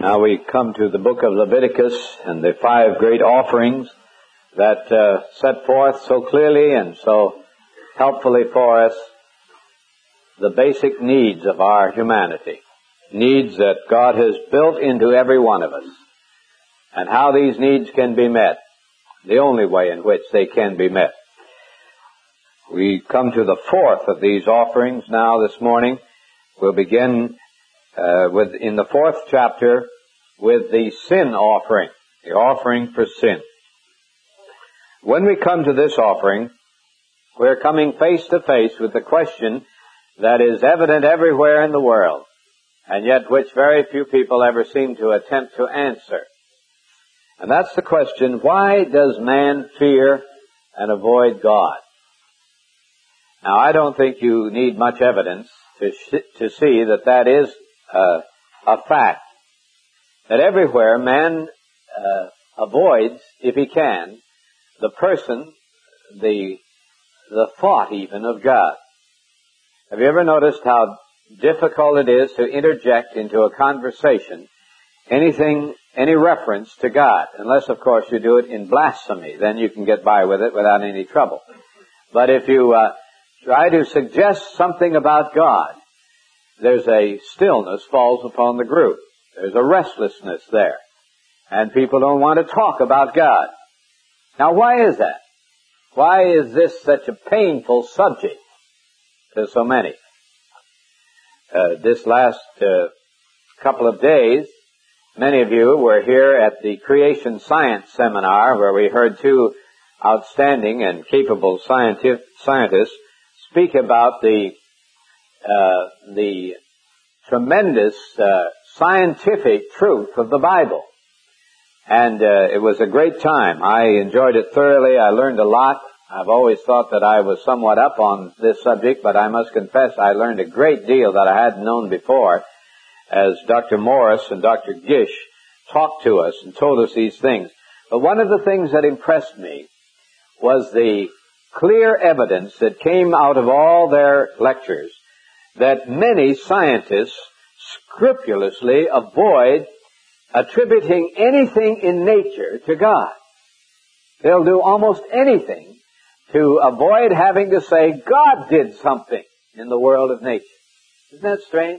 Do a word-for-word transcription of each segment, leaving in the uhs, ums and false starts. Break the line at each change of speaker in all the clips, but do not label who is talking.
Now we come to the book of Leviticus and the five great offerings that uh, set forth so clearly and so helpfully for us the basic needs of our humanity, needs that God has built into every one of us, and how these needs can be met, the only way in which they can be met. We come to the fourth of these offerings now this morning. We'll begin uh, with in the fourth chapter with the sin offering, the offering for sin. When we come to this offering, we're coming face to face with the question that is evident everywhere in the world, and yet which very few people ever seem to attempt to answer. And that's the question, why does man fear and avoid God? Now, I don't think you need much evidence to sh- to see that that is uh, a fact. That everywhere man uh, avoids, if he can, the person, the the thought even of God. Have you ever noticed how difficult it is to interject into a conversation anything, any reference to God? Unless, of course, you do it in blasphemy. Then you can get by with it without any trouble. But if you uh, try to suggest something about God, there's a stillness falls upon the group. There's a restlessness there. And people don't want to talk about God. Now, why is that? Why is this such a painful subject to so many? Uh, this last uh, couple of days, many of you were here at the Creation Science Seminar, where we heard two outstanding and capable scienti- scientists speak about the uh, the tremendous uh, scientific truth of the Bible. And uh, it was a great time. I enjoyed it thoroughly. I learned a lot. I've always thought that I was somewhat up on this subject, but I must confess I learned a great deal that I hadn't known before as Doctor Morris and Doctor Gish talked to us and told us these things. But one of the things that impressed me was the clear evidence that came out of all their lectures that many scientists scrupulously avoid attributing anything in nature to God. They'll do almost anything to avoid having to say God did something in the world of nature. Isn't that strange?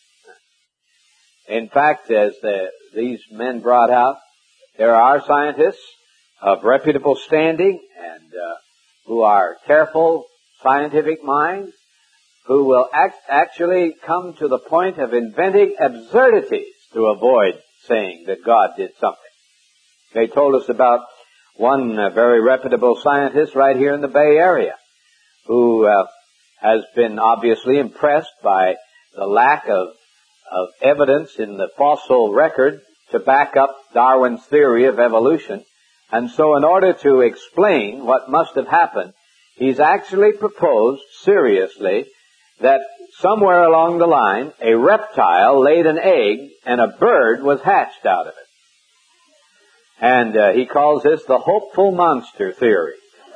In fact, as the, these men brought out, there are scientists of reputable standing and uh, who are careful, scientific minds, who will act, actually come to the point of inventing absurdities to avoid saying that God did something. They told us about one uh, very reputable scientist right here in the Bay Area who uh, has been obviously impressed by the lack of, of evidence in the fossil record to back up Darwin's theory of evolution. And so in order to explain what must have happened, he's actually proposed seriously that somewhere along the line, a reptile laid an egg and a bird was hatched out of it. And uh, he calls this the hopeful monster theory.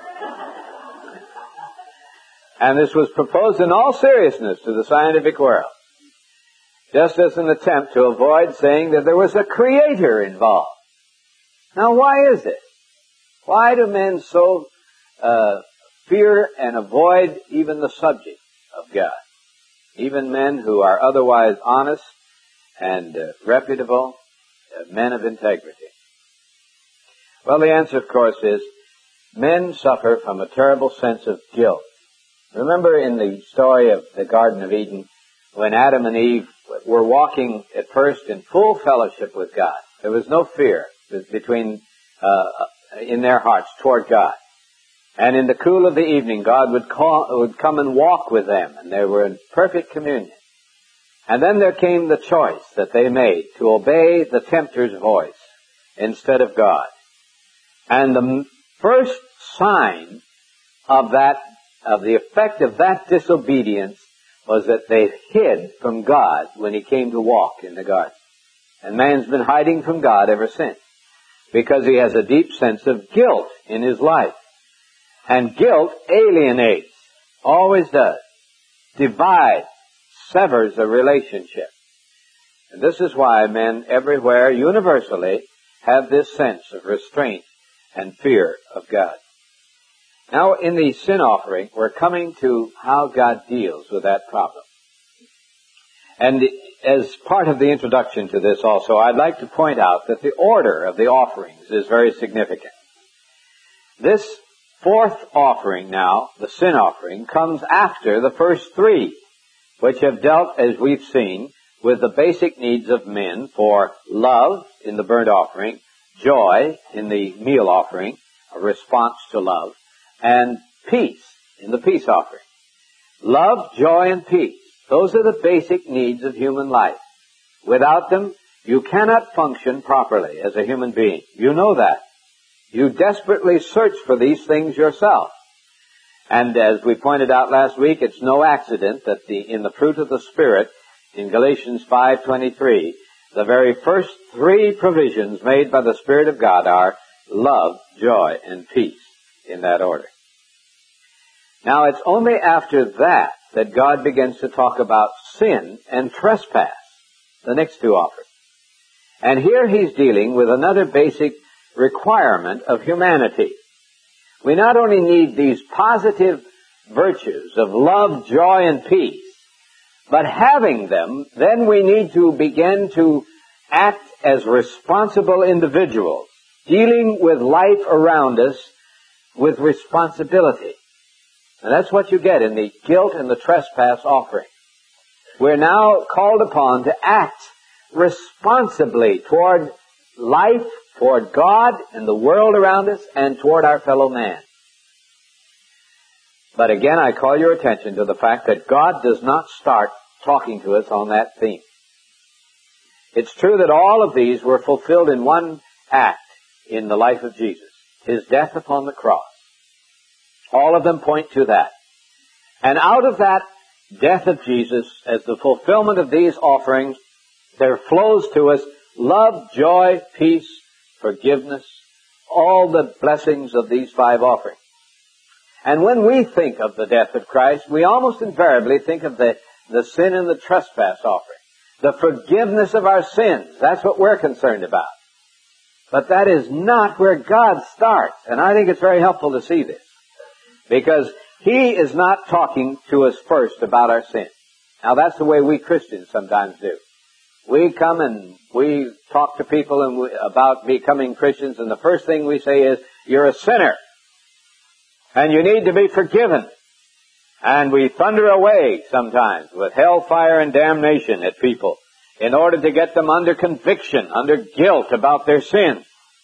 And this was proposed in all seriousness to the scientific world, just as an attempt to avoid saying that there was a creator involved. Now, why is it? Why do men so uh, fear and avoid even the subject of God? Even men who are otherwise honest and uh, reputable, uh, men of integrity. Well, the answer, of course, is men suffer from a terrible sense of guilt. Remember in the story of the Garden of Eden, when Adam and Eve were walking at first in full fellowship with God. There was no fear between uh, in their hearts toward God. And in the cool of the evening, God would, call, would come and walk with them, and they were in perfect communion. And then there came the choice that they made to obey the tempter's voice instead of God. And the first sign of that, of the effect of that disobedience was that they hid from God when He came to walk in the garden. And man's been hiding from God ever since, because he has a deep sense of guilt in his life. And guilt alienates, always does, divides, severs a relationship. And this is why men everywhere, universally, have this sense of restraint and fear of God. Now, in the sin offering, we're coming to how God deals with that problem. And as part of the introduction to this also, I'd like to point out that the order of the offerings is very significant. This fourth offering now, the sin offering, comes after the first three, which have dealt, as we've seen, with the basic needs of men for love in the burnt offering, joy in the meal offering, a response to love, and peace in the peace offering. Love, joy, and peace. Those are the basic needs of human life. Without them, you cannot function properly as a human being. You know that. You desperately search for these things yourself. And as we pointed out last week, it's no accident that the, in the fruit of the Spirit, in Galatians five twenty-three, the very first three provisions made by the Spirit of God are love, joy, and peace, in that order. Now, it's only after that that God begins to talk about sin and trespass, the next two offerings. And here he's dealing with another basic requirement of humanity. We not only need these positive virtues of love, joy, and peace, but having them, then we need to begin to act as responsible individuals, dealing with life around us with responsibility. And that's what you get in the guilt and the trespass offering. We're now called upon to act responsibly toward life, toward God and the world around us, and toward our fellow man. But again, I call your attention to the fact that God does not start talking to us on that theme. It's true that all of these were fulfilled in one act in the life of Jesus, his death upon the cross. All of them point to that. And out of that death of Jesus, as the fulfillment of these offerings, there flows to us love, joy, peace, forgiveness, all the blessings of these five offerings. And when we think of the death of Christ, we almost invariably think of the, the sin and the trespass offering, the forgiveness of our sins. That's what we're concerned about. But that is not where God starts. And I think it's very helpful to see this, because he is not talking to us first about our sin. Now, that's the way we Christians sometimes do. We come and we talk to people and we, about becoming Christians, and the first thing we say is, you're a sinner, and you need to be forgiven. And we thunder away sometimes with hellfire and damnation at people in order to get them under conviction, under guilt about their sins.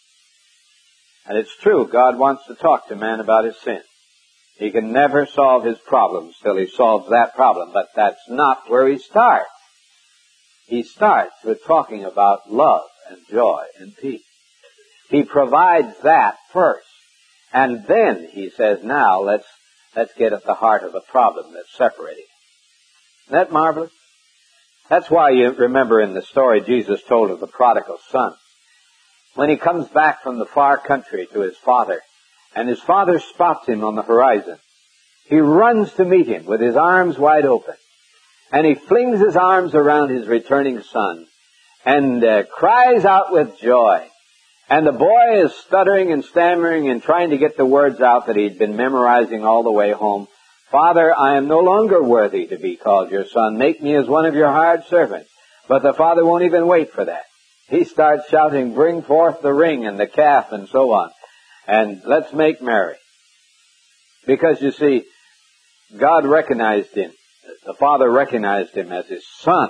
And it's true, God wants to talk to man about his sin. He can never solve his problems till he solves that problem, but that's not where he starts. He starts with talking about love and joy and peace. He provides that first. And then he says, now let's let's get at the heart of the problem that's separating. Isn't that marvelous? That's why you remember in the story Jesus told of the prodigal son. When he comes back from the far country to his father, and his father spots him on the horizon, he runs to meet him with his arms wide open. And he flings his arms around his returning son and uh, cries out with joy. And the boy is stuttering and stammering and trying to get the words out that he'd been memorizing all the way home. Father, I am no longer worthy to be called your son. Make me as one of your hired servants. But the father won't even wait for that. He starts shouting, bring forth the ring and the calf and so on. And let's make merry. Because you see, God recognized him. The father recognized him as his son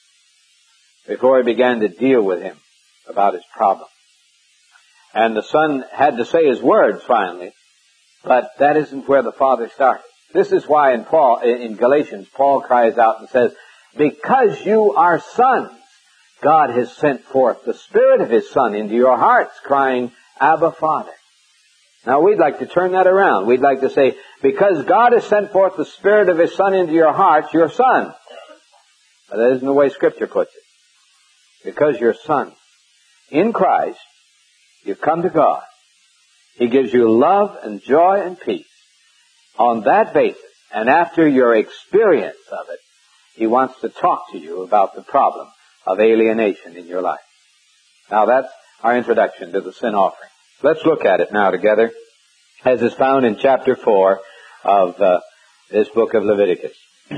before he began to deal with him about his problem. And the son had to say his words finally, but that isn't where the father started. This is why in Paul, in Galatians, Paul cries out and says, because you are sons, God has sent forth the Spirit of his Son into your hearts, crying, Abba, Father. Now we'd like to turn that around. We'd like to say, because God has sent forth the Spirit of his Son into your hearts, you're sons. But that isn't the way Scripture puts it. Because you're sons. In Christ, you've come to God. He gives you love and joy and peace. On that basis, and after your experience of it, he wants to talk to you about the problem of alienation in your life. Now that's our introduction to the sin offering. Let's look at it now together, as is found in chapter four of uh, this book of Leviticus.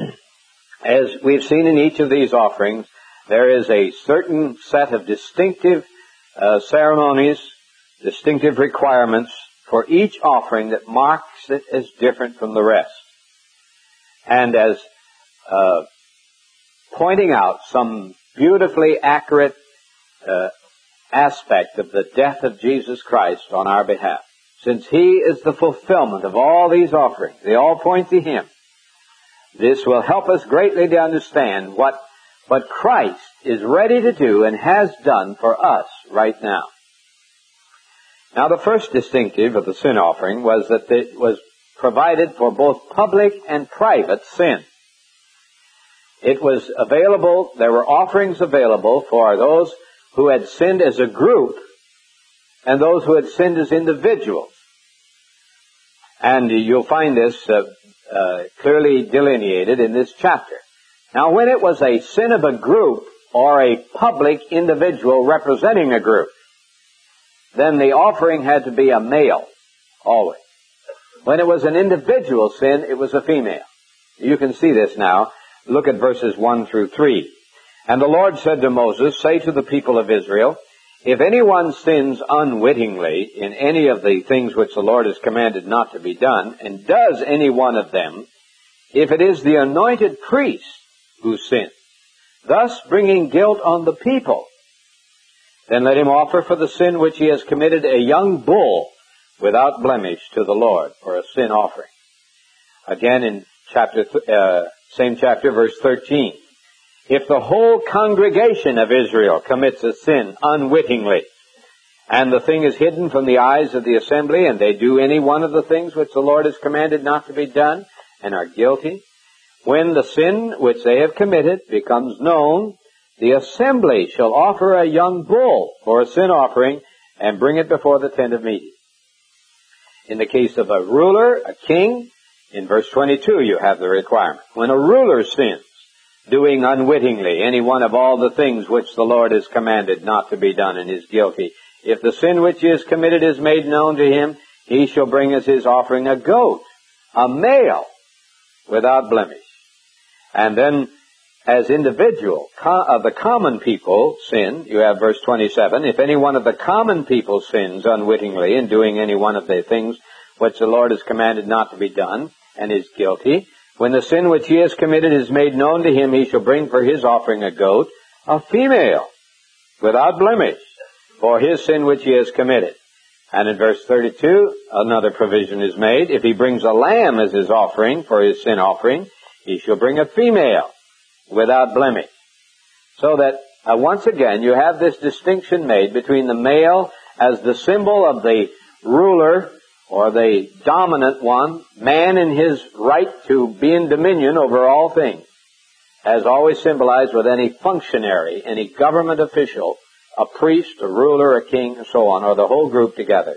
As we've seen in each of these offerings, there is a certain set of distinctive uh, ceremonies, distinctive requirements for each offering that marks it as different from the rest. And as uh, pointing out some beautifully accurate uh, aspect of the death of Jesus Christ on our behalf. Since He is the fulfillment of all these offerings, they all point to Him. This will help us greatly to understand what, what Christ is ready to do and has done for us right now. Now, the first distinctive of the sin offering was that it was provided for both public and private sin. It was available, there were offerings available for those who had sinned as a group and those who had sinned as individuals. And you'll find this uh, uh, clearly delineated in this chapter. Now, when it was a sin of a group or a public individual representing a group, then the offering had to be a male, always. When it was an individual sin, it was a female. You can see this now. Look at verses one through three. And the Lord said to Moses, say to the people of Israel, if anyone sins unwittingly in any of the things which the Lord has commanded not to be done, and does any one of them, if it is the anointed priest who sins, thus bringing guilt on the people, then let him offer for the sin which he has committed a young bull without blemish to the Lord for a sin offering. Again in chapter, th- uh, same chapter, verse thirteen. If the whole congregation of Israel commits a sin unwittingly, and the thing is hidden from the eyes of the assembly, and they do any one of the things which the Lord has commanded not to be done, and are guilty, when the sin which they have committed becomes known, the assembly shall offer a young bull for a sin offering, and bring it before the tent of meeting. In the case of a ruler, a king, in verse twenty-two you have the requirement. When a ruler sins, doing unwittingly any one of all the things which the Lord has commanded not to be done and is guilty, if the sin which he has committed is made known to him, he shall bring as his offering a goat, a male, without blemish. And then, as individual of the common people sin, you have verse twenty-seven, if any one of the common people sins unwittingly in doing any one of the things which the Lord has commanded not to be done and is guilty, when the sin which he has committed is made known to him, he shall bring for his offering a goat, a female, without blemish, for his sin which he has committed. And in verse thirty-two, another provision is made. If he brings a lamb as his offering for his sin offering, he shall bring a female, without blemish. So that, uh, once again, you have this distinction made between the male as the symbol of the ruler, or the dominant one, man in his right to be in dominion over all things, as always symbolized with any functionary, any government official, a priest, a ruler, a king, and so on, or the whole group together.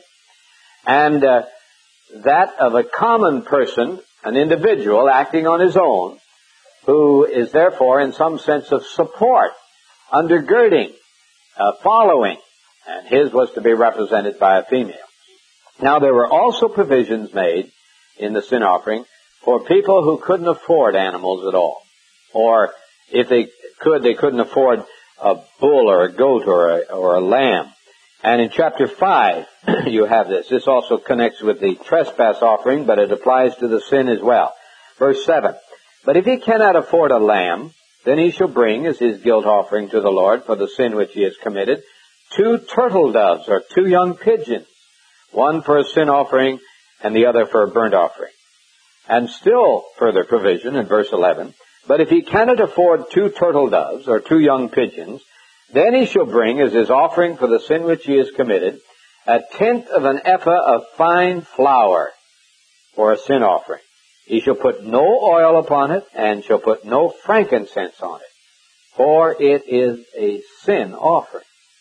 And uh, that of a common person, an individual acting on his own, who is therefore in some sense of support, undergirding, uh, following, and his was to be represented by a female. Now, there were also provisions made in the sin offering for people who couldn't afford animals at all. Or if they could, they couldn't afford a bull or a goat or a, or a lamb. And in chapter five, you have this. This also connects with the trespass offering, but it applies to the sin as well. Verse seven. But if he cannot afford a lamb, then he shall bring as his guilt offering to the Lord for the sin which he has committed two turtle doves or two young pigeons, one for a sin offering and the other for a burnt offering. And still further provision in verse eleven. But if he cannot afford two turtle doves or two young pigeons, then he shall bring as his offering for the sin which he has committed a tenth of an ephah of fine flour for a sin offering. He shall put no oil upon it and shall put no frankincense on it, for it is a sin offering.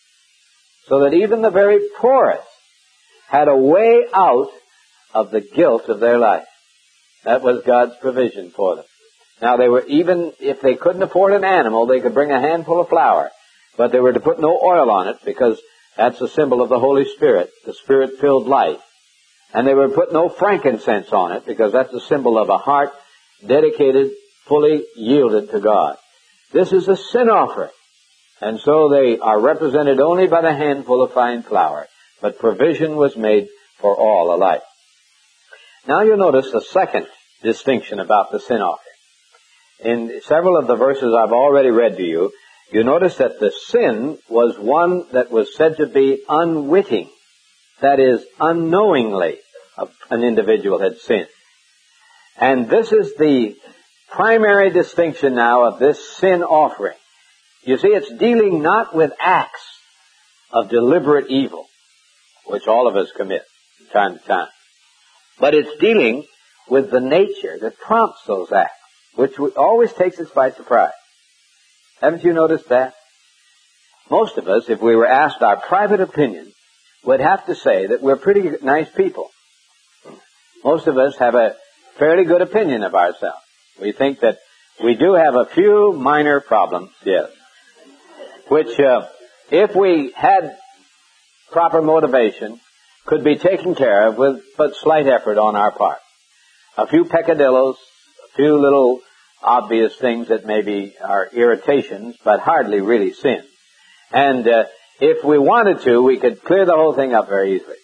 So that even the very poorest had a way out of the guilt of their life. That was God's provision for them. Now they were, even if they couldn't afford an animal, they could bring a handful of flour. But they were to put no oil on it because that's a symbol of the Holy Spirit, the Spirit-filled life. And they were to put no frankincense on it because that's a symbol of a heart dedicated, fully yielded to God. This is a sin offering. And so they are represented only by the handful of fine flour. But provision was made for all alike. Now you'll notice a second distinction about the sin offering. In several of the verses I've already read to you, you notice that the sin was one that was said to be unwitting. That is, unknowingly an individual had sinned. And this is the primary distinction now of this sin offering. You see, it's dealing not with acts of deliberate evil, which all of us commit from time to time, but it's dealing with the nature that prompts those acts, which always takes us by surprise. Haven't you noticed that? Most of us, if we were asked our private opinion, would have to say that we're pretty nice people. Most of us have a fairly good opinion of ourselves. We think that we do have a few minor problems, yes, which, uh, if we had proper motivation, could be taken care of with but slight effort on our part. A few peccadillos, a few little obvious things that maybe are irritations, but hardly really sin. And uh, if we wanted to, we could clear the whole thing up very easily.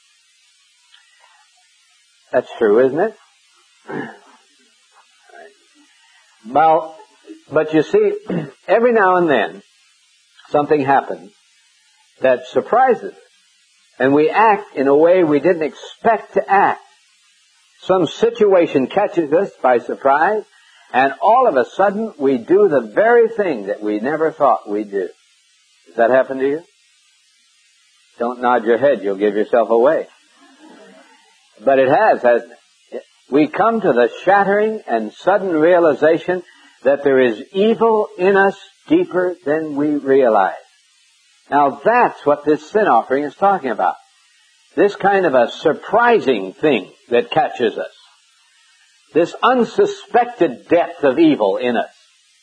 That's true, isn't it? Well, but you see, every now and then, something happens that surprises us. And we act in a way we didn't expect to act. Some situation catches us by surprise, and all of a sudden we do the very thing that we never thought we'd do. Does that happen to you? Don't nod your head, you'll give yourself away. But it has, hasn't it? We come to the shattering and sudden realization that there is evil in us deeper than we realize. Now that's what this sin offering is talking about. This kind of a surprising thing that catches us. This unsuspected depth of evil in us.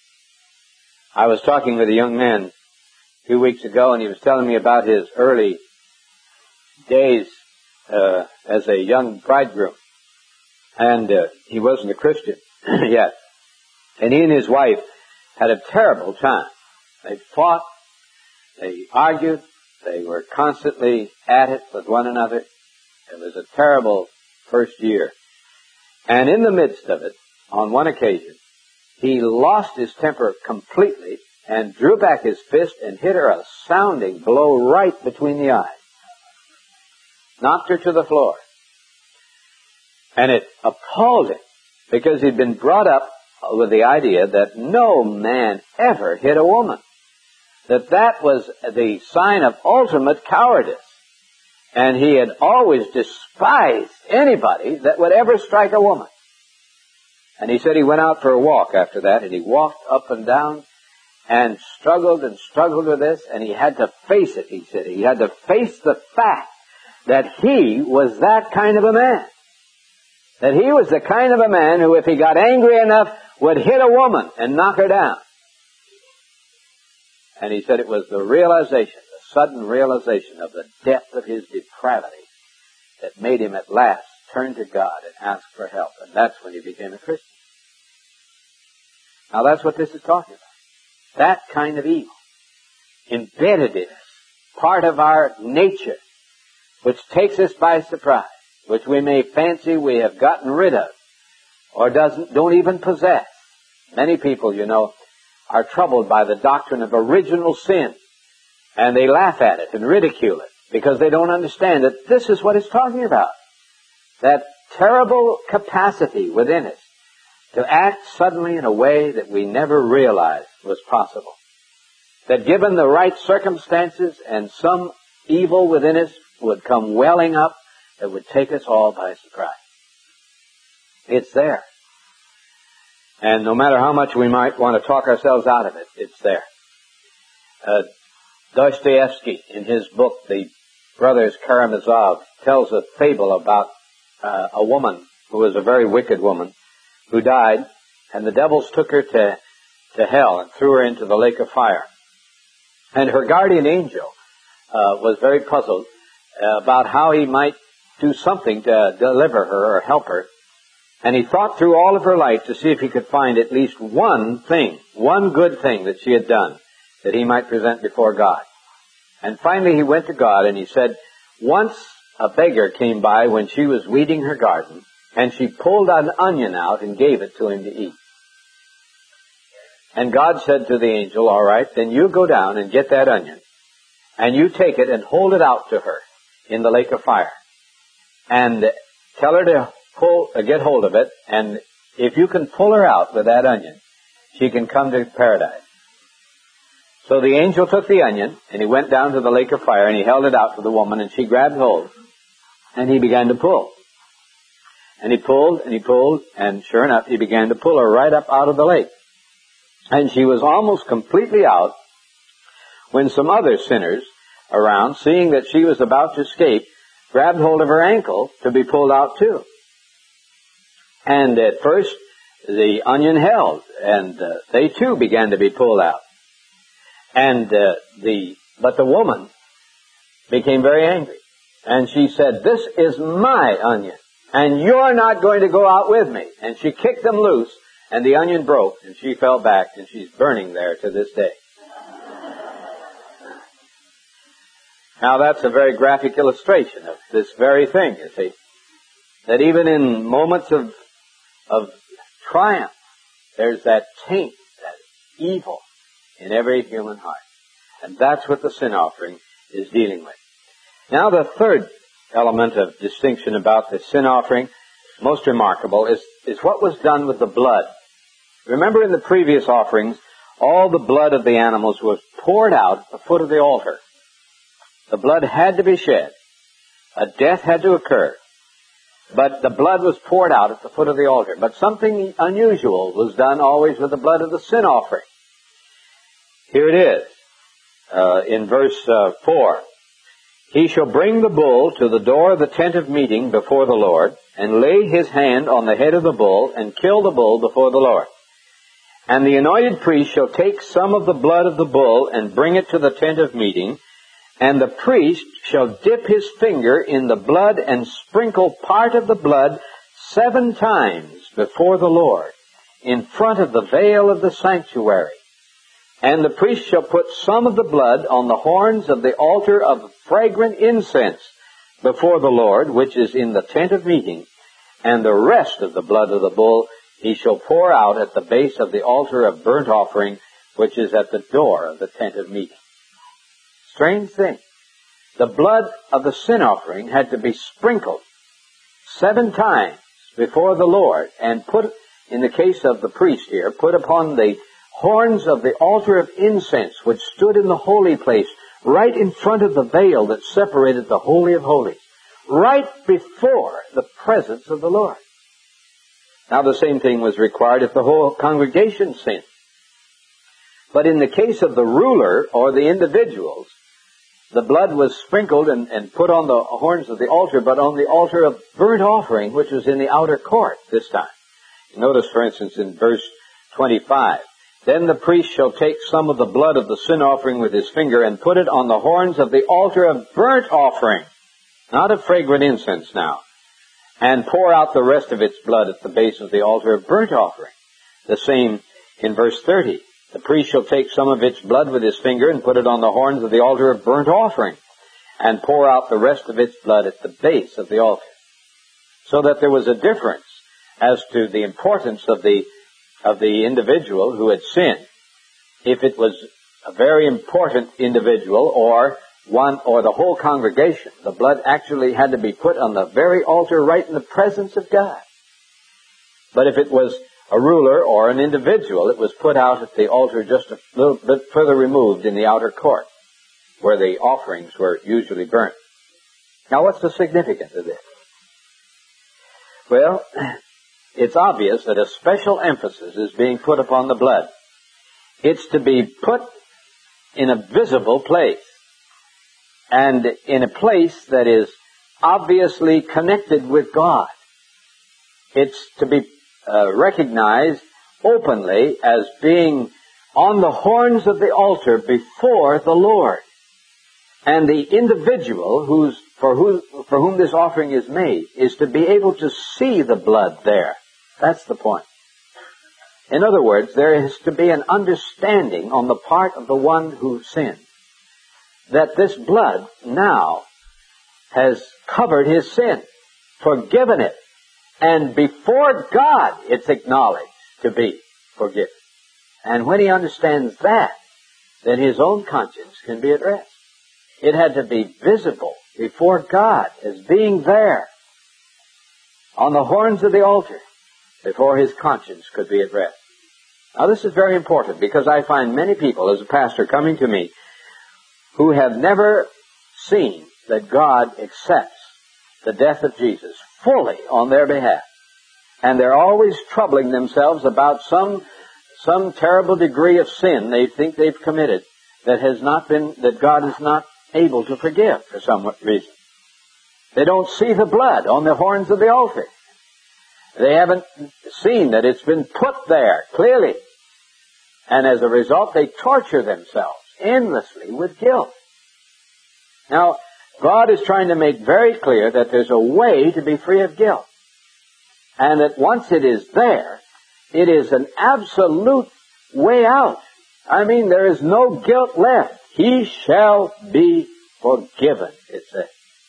I was talking with a young man a few weeks ago, and he was telling me about his early days uh, as a young bridegroom. And uh, he wasn't a Christian yet. And he and his wife had a terrible time. They fought. They argued. They were constantly at it with one another. It was a terrible first year. And in the midst of it, on one occasion, he lost his temper completely and drew back his fist and hit her a sounding blow right between the eyes. Knocked her to the floor. And it appalled him because he'd been brought up with the idea that no man ever hit a woman. That that was the sign of ultimate cowardice. And he had always despised anybody that would ever strike a woman. And he said he went out for a walk after that, and he walked up and down and struggled and struggled with this, and he had to face it, he said. He had to face the fact that he was that kind of a man. That he was the kind of a man who, if he got angry enough, would hit a woman and knock her down. And he said it was the realization, the sudden realization of the depth of his depravity that made him at last turn to God and ask for help. And that's when he became a Christian. Now that's what this is talking about. That kind of evil. Embedded in us. Part of our nature. Which takes us by surprise. Which we may fancy we have gotten rid of. Or doesn't, don't even possess. Many people, you know, are troubled by the doctrine of original sin. And they laugh at it and ridicule it because they don't understand that this is what it's talking about. That terrible capacity within us to act suddenly in a way that we never realized was possible. That given the right circumstances and some evil within us would come welling up that would take us all by surprise. It's there. And no matter how much we might want to talk ourselves out of it, it's there. Uh, Dostoevsky, in his book, The Brothers Karamazov, tells a fable about uh, a woman who was a very wicked woman who died, And the devils took her to, to hell and threw her into the lake of fire. And her guardian angel uh, was very puzzled uh, about how he might do something to deliver her or help her. And he thought through all of her life to see if he could find at least one thing, one good thing that she had done that he might present before God. And finally he went to God and he said, once a beggar came by when she was weeding her garden, and she pulled an onion out and gave it to him to eat. And God said to the angel, all right, then you go down and get that onion, and you take it and hold it out to her in the lake of fire. And tell her to pull, uh, get hold of it, and if you can pull her out with that onion, she can come to paradise. So the angel took the onion, and he went down to the lake of fire, and he held it out to the woman, and she grabbed hold, and he began to pull. And he pulled, and he pulled, and sure enough, he began to pull her right up out of the lake. And she was almost completely out when some other sinners around, seeing that she was about to escape, grabbed hold of her ankle to be pulled out too. And at first, the onion held, and uh, they too began to be pulled out. And uh, the but the woman became very angry, and she said, "This is my onion, and you're not going to go out with me." And she kicked them loose, and the onion broke, and she fell back, and she's burning there to this day. Now that's a very graphic illustration of this very thing, you see. That even in moments of of triumph, there's that taint, that evil in every human heart. And that's what the sin offering is dealing with. Now the third element of distinction about the sin offering, most remarkable, is, is what was done with the blood. Remember in the previous offerings, all the blood of the animals was poured out at the foot of the altar. The blood had to be shed. A death had to occur. But the blood was poured out at the foot of the altar. But something unusual was done always with the blood of the sin offering. Here it is, uh, in verse uh, four. He shall bring the bull to the door of the tent of meeting before the Lord, and lay his hand on the head of the bull, and kill the bull before the Lord. And the anointed priest shall take some of the blood of the bull, and bring it to the tent of meeting, and the priest shall dip his finger in the blood, and sprinkle part of the blood seven times before the Lord, in front of the veil of the sanctuary. And the priest shall put some of the blood on the horns of the altar of fragrant incense before the Lord, which is in the tent of meeting, and the rest of the blood of the bull he shall pour out at the base of the altar of burnt offering, which is at the door of the tent of meeting. Strange thing. The blood of the sin offering had to be sprinkled seven times before the Lord, and put, in the case of the priest here, put upon the horns of the altar of incense, which stood in the holy place, right in front of the veil that separated the Holy of Holies, right before the presence of the Lord. Now the same thing was required if the whole congregation sinned. But in the case of the ruler or the individuals, the blood was sprinkled and, and put on the horns of the altar, but on the altar of burnt offering, which was in the outer court this time. Notice, for instance, in verse twenty-five, then the priest shall take some of the blood of the sin offering with his finger and put it on the horns of the altar of burnt offering, not of fragrant incense now, and pour out the rest of its blood at the base of the altar of burnt offering. The same in verse thirty. The priest shall take some of its blood with his finger and put it on the horns of the altar of burnt offering, and pour out the rest of its blood at the base of the altar. So that there was a difference as to the importance of the of the individual who had sinned. If it was a very important individual or one or the whole congregation, the blood actually had to be put on the very altar right in the presence of God. But if it was a ruler or an individual, it was put out at the altar just a little bit further removed in the outer court, where the offerings were usually burnt. Now what's the significance of this? Well, it's obvious that a special emphasis is being put upon the blood. It's to be put in a visible place, and in a place that is obviously connected with God. It's to be uh, recognized openly as being on the horns of the altar before the Lord. And the individual who's, for, who, for whom this offering is made is to be able to see the blood there. That's the point. In other words, there is to be an understanding on the part of the one who sinned that this blood now has covered his sin, forgiven it, and before God it's acknowledged to be forgiven. And when he understands that, then his own conscience can be at rest. It had to be visible before God as being there on the horns of the altar before his conscience could be at rest. Now this is very important because I find many people as a pastor coming to me who have never seen that God accepts the death of Jesus fully on their behalf. And they're always troubling themselves about some some terrible degree of sin they think they've committed that has not been, that God is not able to forgive for some reason. They don't see the blood on the horns of the altar. They haven't seen that it's been put there clearly. And as a result, they torture themselves endlessly with guilt. Now, God is trying to make very clear that there's a way to be free of guilt. And that once it is there, it is an absolute way out. I mean, there is no guilt left. He shall be forgiven, it says.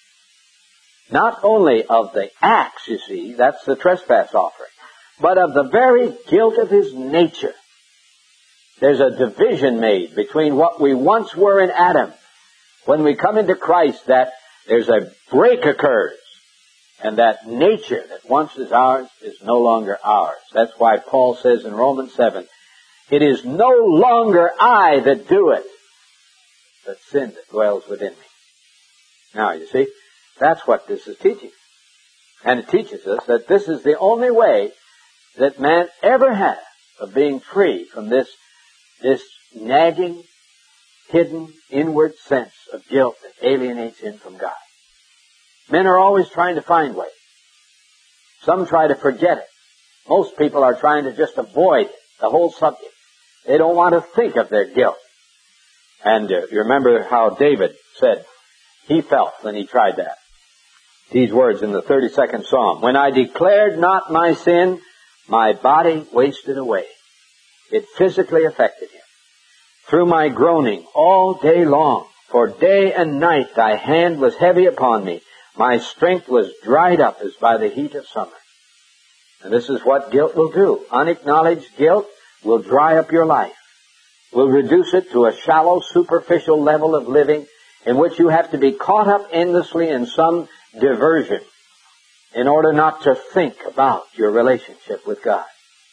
Not only of the acts, you see, that's the trespass offering, but of the very guilt of his nature. There's a division made between what we once were in Adam. When we come into Christ, that there's a break occurs. And that nature that once is ours is no longer ours. That's why Paul says in Romans seven, it is no longer I that do it, but sin that dwells within me. Now, you see, that's what this is teaching. And it teaches us that this is the only way that man ever has of being free from this, this nagging, hidden, inward sense of guilt that alienates him from God. Men are always trying to find ways. Some try to forget it. Most people are trying to just avoid the whole subject. They don't want to think of their guilt. And uh, you remember how David said he felt when he tried that. These words in the thirty-second Psalm. When I declared not my sin, my body wasted away. It physically affected him. Through my groaning all day long, for day and night thy hand was heavy upon me. My strength was dried up as by the heat of summer. And this is what guilt will do. Unacknowledged guilt will dry up your life. Will reduce it to a shallow, superficial level of living in which you have to be caught up endlessly in some diversion in order not to think about your relationship with God.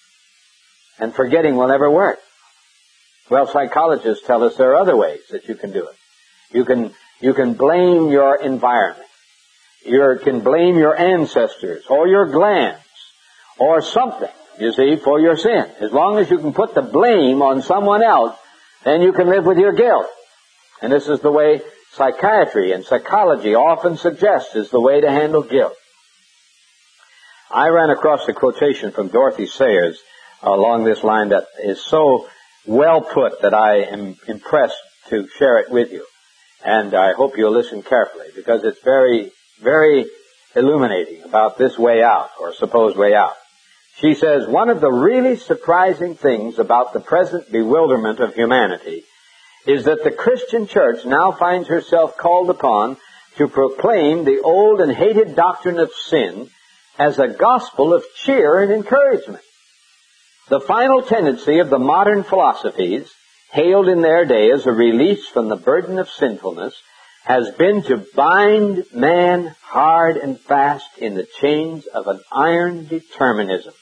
And forgetting will never work. Well, psychologists tell us there are other ways that you can do it. You can, you can blame your environment. You can blame your ancestors or your glands or something, you see, for your sin. As long as you can put the blame on someone else, then you can live with your guilt. And this is the way psychiatry and psychology often suggest is the way to handle guilt. I ran across a quotation from Dorothy Sayers along this line that is so well put that I am impressed to share it with you. And I hope you'll listen carefully because it's very, very illuminating about this way out or supposed way out. She says, one of the really surprising things about the present bewilderment of humanity is that the Christian church now finds herself called upon to proclaim the old and hated doctrine of sin as a gospel of cheer and encouragement. The final tendency of the modern philosophies, hailed in their day as a release from the burden of sinfulness, has been to bind man hard and fast in the chains of an iron determinism.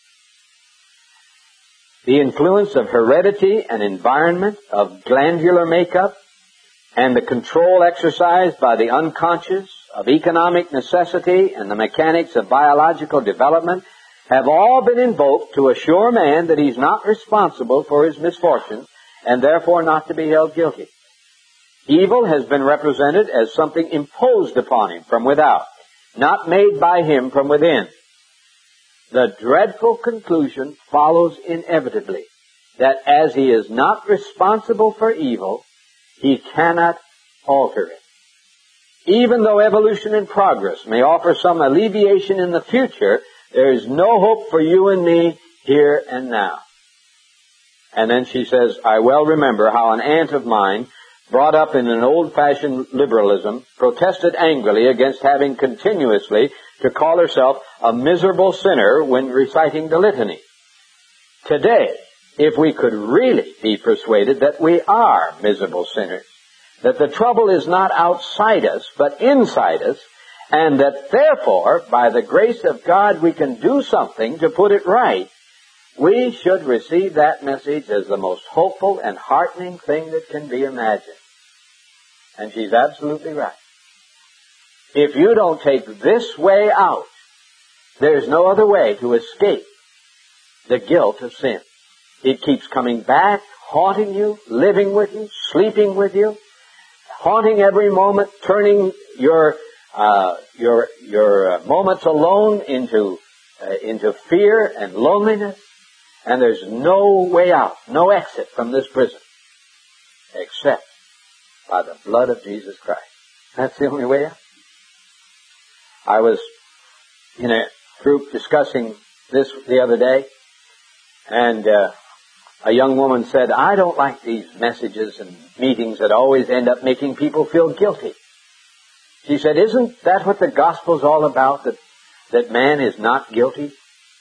The influence of heredity and environment, of glandular makeup, and the control exercised by the unconscious, of economic necessity and the mechanics of biological development have all been invoked to assure man that he's not responsible for his misfortunes and therefore not to be held guilty. Evil has been represented as something imposed upon him from without, not made by him from within. the dreadful conclusion follows inevitably that as he is not responsible for evil, he cannot alter it. Even though evolution and progress may offer some alleviation in the future, there is no hope for you and me here and now. And then she says, I well remember how an aunt of mine, brought up in an old-fashioned liberalism, protested angrily against having continuously to call herself a miserable sinner when reciting the litany. Today, if we could really be persuaded that we are miserable sinners, that the trouble is not outside us, but inside us, and that therefore, by the grace of God, we can do something to put it right, we should receive that message as the most hopeful and heartening thing that can be imagined. And she's absolutely right. If you don't take this way out, there's no other way to escape the guilt of sin. It keeps coming back, haunting you, living with you, sleeping with you, haunting every moment, turning your uh, your your uh, moments alone into uh, into fear and loneliness. And there's no way out, no exit from this prison, except by the blood of Jesus Christ. That's the only way out. I was in a group discussing this the other day, and uh, a young woman said, I don't like these messages and meetings that always end up making people feel guilty. She said, isn't that what the gospel's all about, that, that man is not guilty?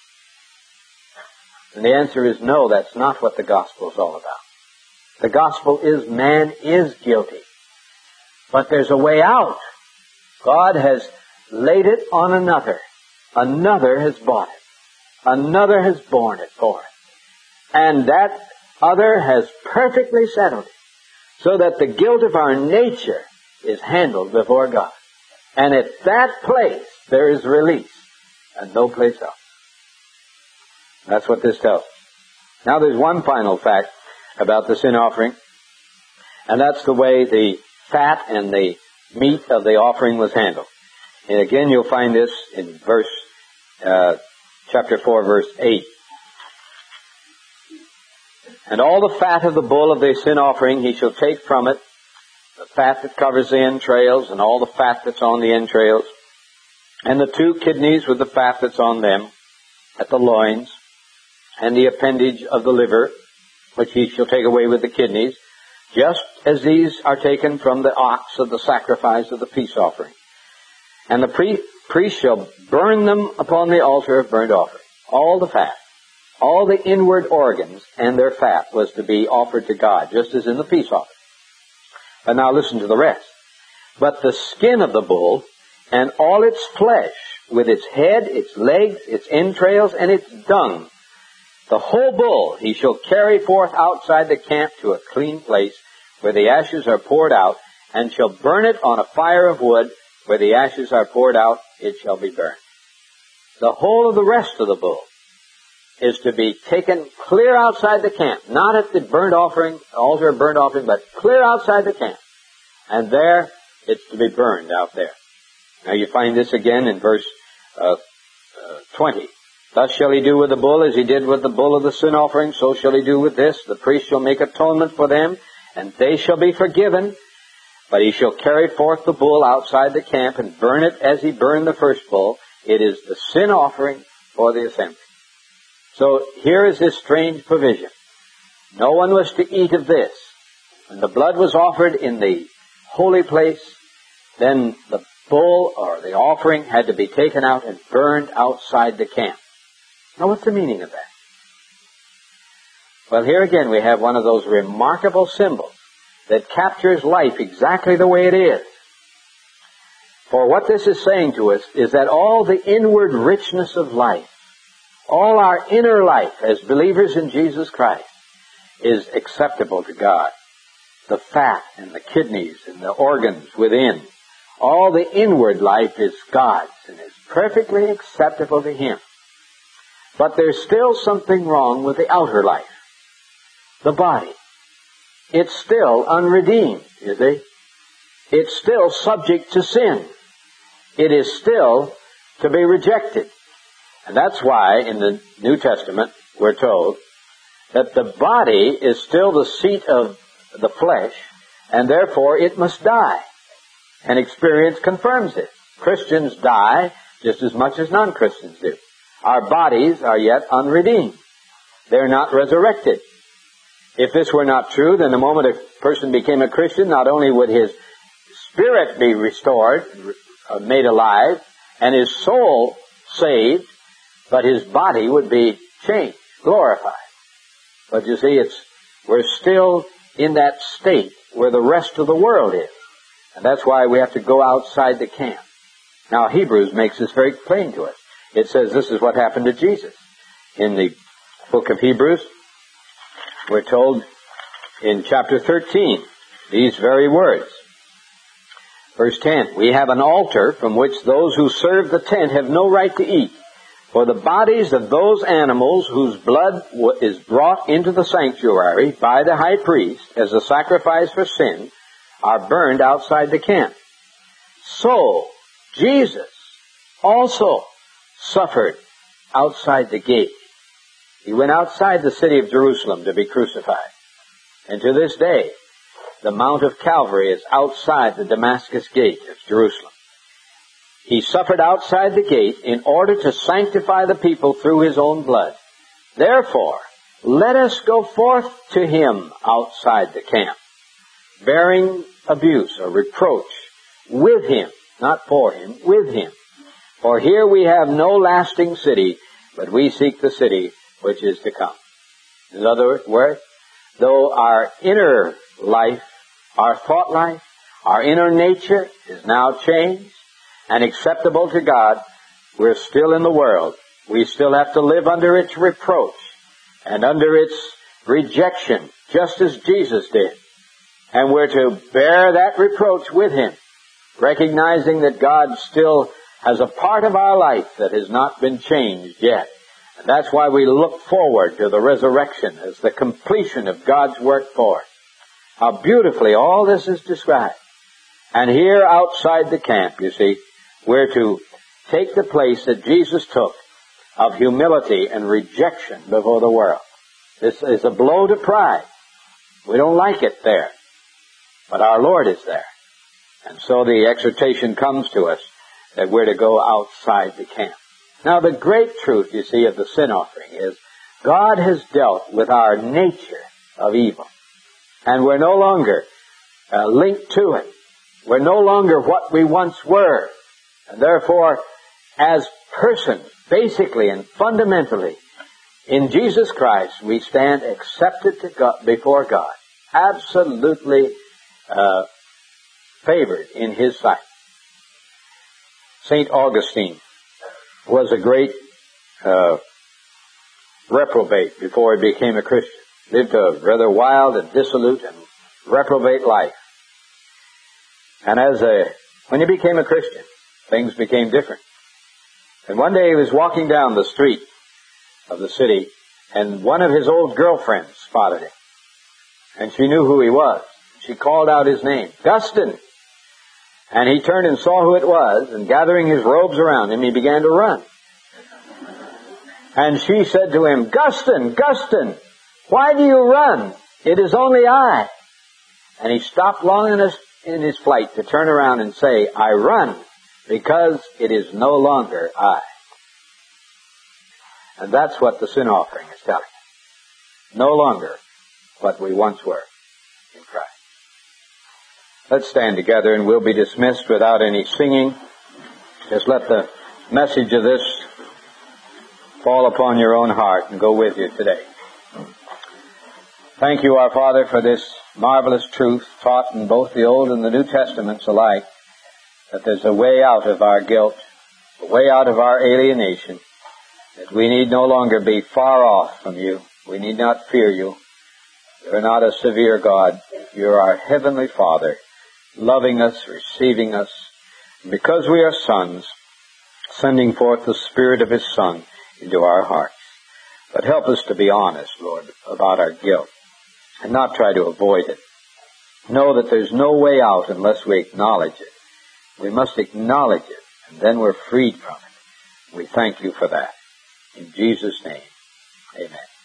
And the answer is no, that's not what the gospel is all about. The gospel is man is guilty. But there's a way out. God has laid it on another. Another has bought it. Another has borne it for it. And that other has perfectly settled it, so that the guilt of our nature is handled before God. And at that place, there is release, and no place else. That's what this tells us. Now there's one final fact about the sin offering, and that's the way the fat and the meat of the offering was handled. And again, you'll find this in verse, uh, chapter four, verse eight. And all the fat of the bull of the sin offering he shall take from it, the fat that covers the entrails, and all the fat that's on the entrails, and the two kidneys with the fat that's on them, at the loins, and the appendage of the liver, which he shall take away with the kidneys, just as these are taken from the ox of the sacrifice of the peace offering. And the pre- priest shall burn them upon the altar of burnt offering. All the fat, all the inward organs and their fat was to be offered to God, just as in the peace offering. And now listen to the rest. But the skin of the bull and all its flesh, with its head, its legs, its entrails, and its dung, the whole bull he shall carry forth outside the camp to a clean place, where the ashes are poured out, and shall burn it on a fire of wood. Where the ashes are poured out, it shall be burned. The whole of the rest of the bull is to be taken clear outside the camp, not at the burnt offering, altar of burnt offering, but clear outside the camp. And there, it's to be burned out there. Now you find this again in verse uh, uh, twenty. Thus shall he do with the bull as he did with the bull of the sin offering, so shall he do with this. The priest shall make atonement for them, and they shall be forgiven. But he shall carry forth the bull outside the camp and burn it as he burned the first bull. It is the sin offering for the assembly. So here is this strange provision. No one was to eat of this. When the blood was offered in the holy place, then the bull or the offering had to be taken out and burned outside the camp. Now what's the meaning of that? Well, here again we have one of those remarkable symbols that captures life exactly the way it is. For what this is saying to us is that all the inward richness of life, all our inner life as believers in Jesus Christ, is acceptable to God. The fat and the kidneys and the organs within, all the inward life is God's and is perfectly acceptable to Him. But there's still something wrong with the outer life, the body. It's still unredeemed, you see. It's still subject to sin. It is still to be rejected. And that's why in the New Testament we're told that the body is still the seat of the flesh, and therefore it must die. And experience confirms it. Christians die just as much as non-Christians do. Our bodies are yet unredeemed. They're not resurrected. If this were not true, then the moment a person became a Christian, not only would his spirit be restored, made alive, and his soul saved, but his body would be changed, glorified. But you see, it's we're still in that state where the rest of the world is. And that's why we have to go outside the camp. Now, Hebrews makes this very plain to us. It says this is what happened to Jesus. In the book of Hebrews, we're told in chapter thirteen, these very words. Verse ten, we have an altar from which those who serve the tent have no right to eat. For the bodies of those animals whose blood is brought into the sanctuary by the high priest as a sacrifice for sin are burned outside the camp. So, Jesus also suffered outside the gate. He went outside the city of Jerusalem to be crucified. And to this day, the Mount of Calvary is outside the Damascus gate of Jerusalem. He suffered outside the gate in order to sanctify the people through his own blood. Therefore, let us go forth to him outside the camp, bearing abuse or reproach with him, not for him, with him. For here we have no lasting city, but we seek the city which is to come. In other words, though our inner life, our thought life, our inner nature is now changed and acceptable to God, we're still in the world. We still have to live under its reproach and under its rejection, just as Jesus did. And we're to bear that reproach with him, recognizing that God still has a part of our life that has not been changed yet. And that's why we look forward to the resurrection as the completion of God's work for us. How beautifully all this is described. And here outside the camp, you see, we're to take the place that Jesus took of humility and rejection before the world. This is a blow to pride. We don't like it there. But our Lord is there. And so the exhortation comes to us that we're to go outside the camp. Now the great truth, you see, of the sin offering is God has dealt with our nature of evil. And we're no longer uh, linked to it. We're no longer what we once were. And therefore, as persons, basically and fundamentally, in Jesus Christ, we stand accepted to God, before God. Absolutely uh, favored in his sight. Saint Augustine was a great uh, reprobate before he became a Christian. Lived a rather wild and dissolute and reprobate life. And as a, when he became a Christian, things became different. And one day he was walking down the street of the city, and one of his old girlfriends spotted him. And she knew who he was. She called out his name, Guston. And he turned and saw who it was, and gathering his robes around him, he began to run. And she said to him, Guston, Guston, why do you run? It is only I. And he stopped long in his, in his flight to turn around and say, I run because it is no longer I. And that's what the sin offering is telling us. No longer what we once were in Christ. Let's stand together and we'll be dismissed without any singing. Just let the message of this fall upon your own heart and go with you today. Thank you, our Father, for this marvelous truth taught in both the Old and the New Testaments alike, that there's a way out of our guilt, a way out of our alienation, that we need no longer be far off from you. We need not fear you. You're not a severe God. You're our Heavenly Father, loving us, receiving us, and because we are sons, sending forth the Spirit of His Son into our hearts. But help us to be honest, Lord, about our guilt, and not try to avoid it. Know that there's no way out unless we acknowledge it. We must acknowledge it, and then we're freed from it. We thank you for that. In Jesus' name, amen.